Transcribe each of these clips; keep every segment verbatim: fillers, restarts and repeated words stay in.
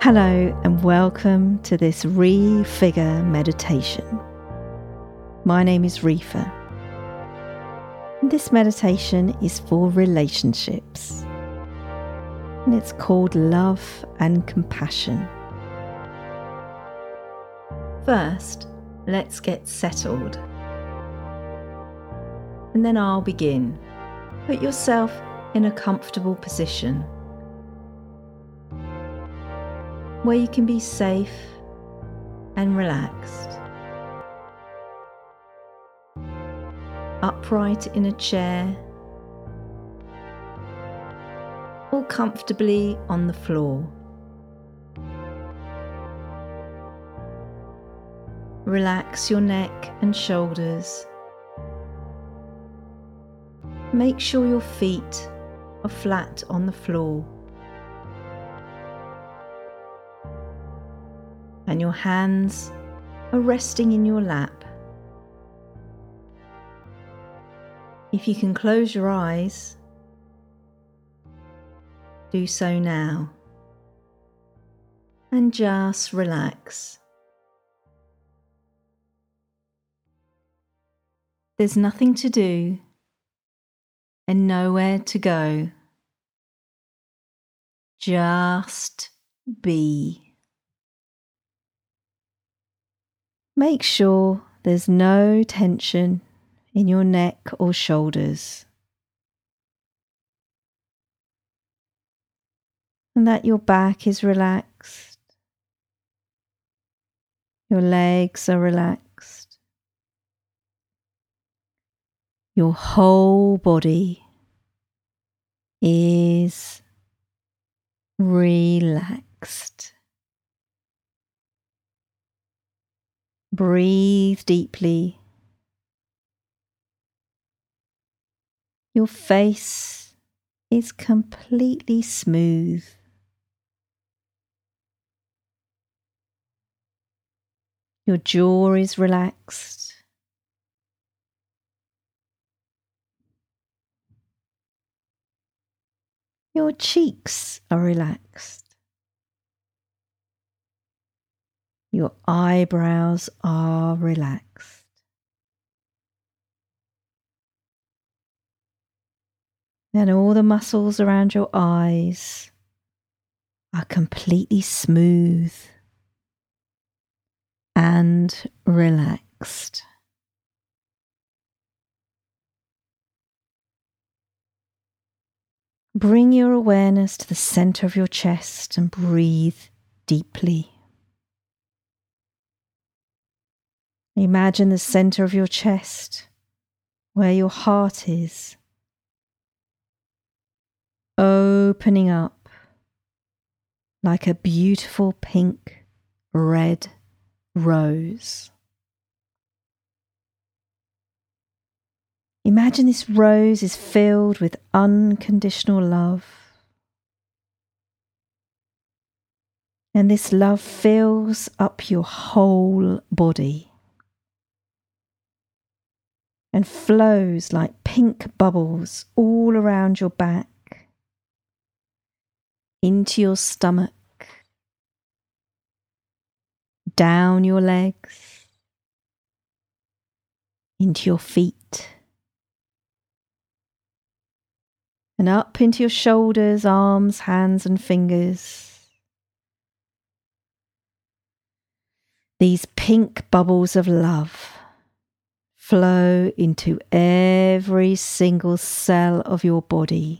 Hello and welcome to this Refigure meditation. My name is Reefa. This meditation is for relationships and it's called Love and Compassion. First, let's get settled and then I'll begin. Put yourself in a comfortable position where you can be safe and relaxed. Upright in a chair or comfortably on the floor. Relax your neck and shoulders. Make sure your feet are flat on the floor. And your hands are resting in your lap. If you can close your eyes, do so now. And just relax. There's nothing to do and nowhere to go. Just be. Make sure there's no tension in your neck or shoulders, and that your back is relaxed, your legs are relaxed, your whole body is relaxed. Breathe deeply. Your face is completely smooth. Your jaw is relaxed. Your cheeks are relaxed. Your eyebrows are relaxed. And all the muscles around your eyes are completely smooth and relaxed. Bring your awareness to the center of your chest and breathe deeply. Imagine the center of your chest, where your heart is, opening up like a beautiful pink red rose. Imagine this rose is filled with unconditional love. And this love fills up your whole body and flows like pink bubbles all around your back, into your stomach, down your legs, into your feet, and up into your shoulders, arms, hands, and fingers. These pink bubbles of love flow into every single cell of your body,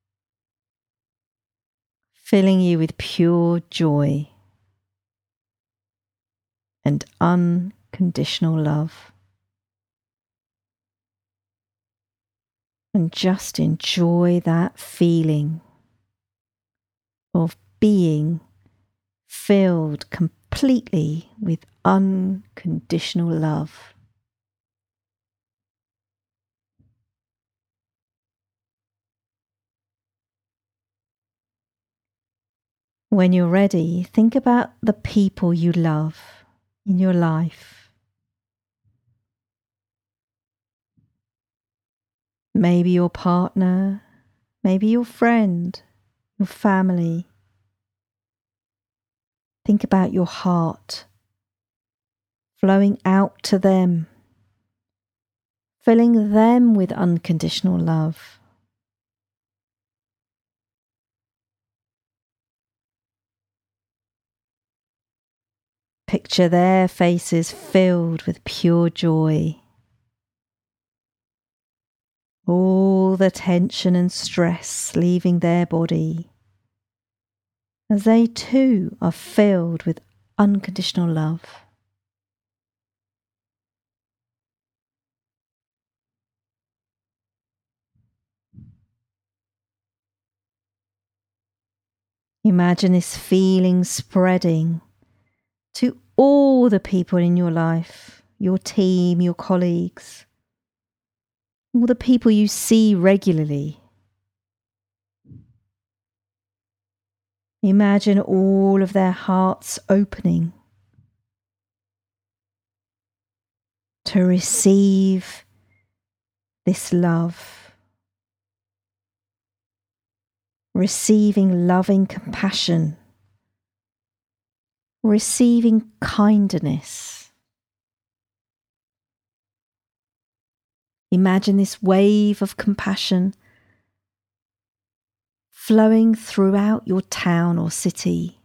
filling you with pure joy and unconditional love. And just enjoy that feeling of being filled completely with unconditional love. When you're ready, think about the people you love in your life. Maybe your partner, maybe your friend, your family, Think about your heart flowing out to them, filling them with unconditional love. Picture their faces filled with pure joy. All the tension and stress leaving their body as they too are filled with unconditional love. Imagine this feeling spreading to all the people in your life, your team, your colleagues, all the people you see regularly. Imagine all of their hearts opening to receive this love, receiving loving compassion, receiving kindness. Imagine this wave of compassion flowing throughout your town or city.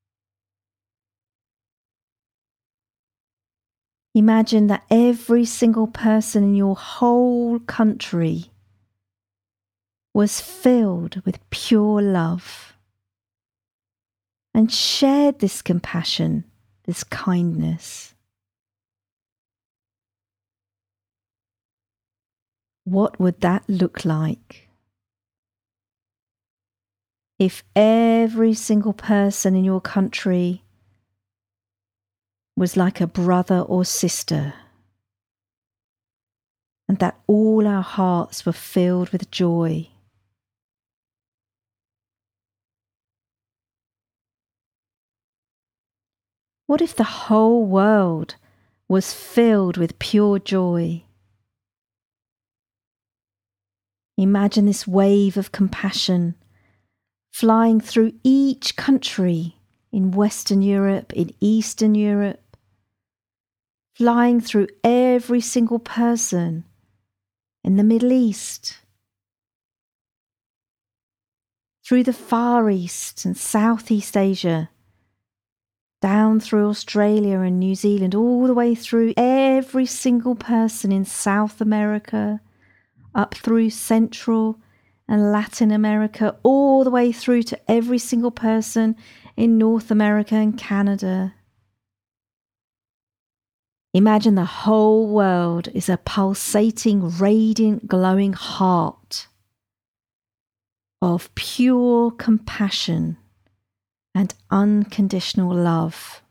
Imagine that every single person in your whole country was filled with pure love and shared this compassion, this kindness. What would that look like if every single person in your country was like a brother or sister, and that all our hearts were filled with joy? What if the whole world was filled with pure joy? Imagine this wave of compassion flying through each country in Western Europe, in Eastern Europe, flying through every single person in the Middle East, through the Far East and Southeast Asia, down through Australia and New Zealand, all the way through every single person in South America, up through Central and Latin America, all the way through to every single person in North America and Canada. Imagine the whole world is a pulsating, radiant, glowing heart of pure compassion and unconditional love.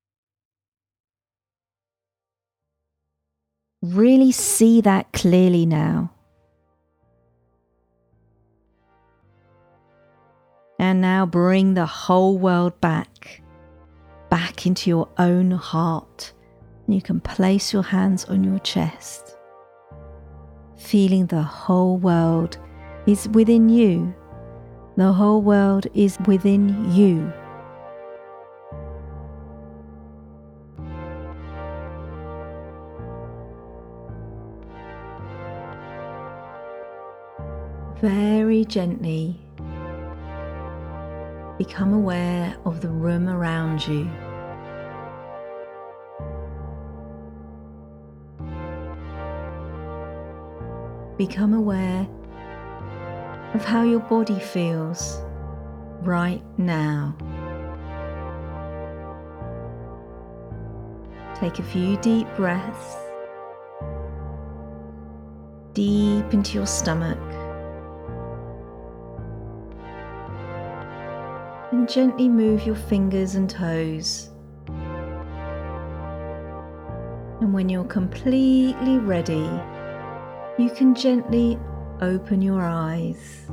Really see that clearly now. And now bring the whole world back, back into your own heart. And you can place your hands on your chest, feeling the whole world is within you. The whole world is within you. Very gently become aware of the room around you. Become aware of how your body feels right now. Take a few deep breaths, deep into your stomach, and gently move your fingers and toes. And when you're completely ready, you can gently open your eyes.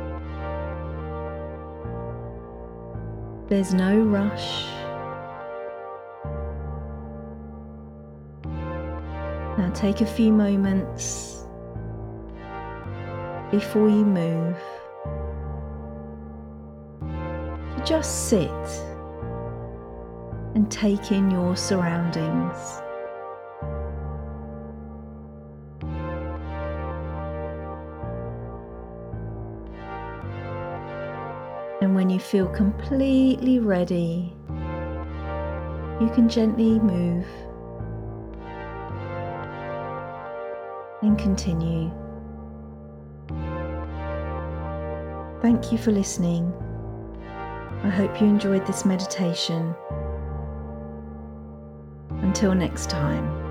There's no rush. Now take a few moments before you move to just sit and take in your surroundings. And when you feel completely ready, you can gently move and continue. Thank you for listening. I hope you enjoyed this meditation. Until next time.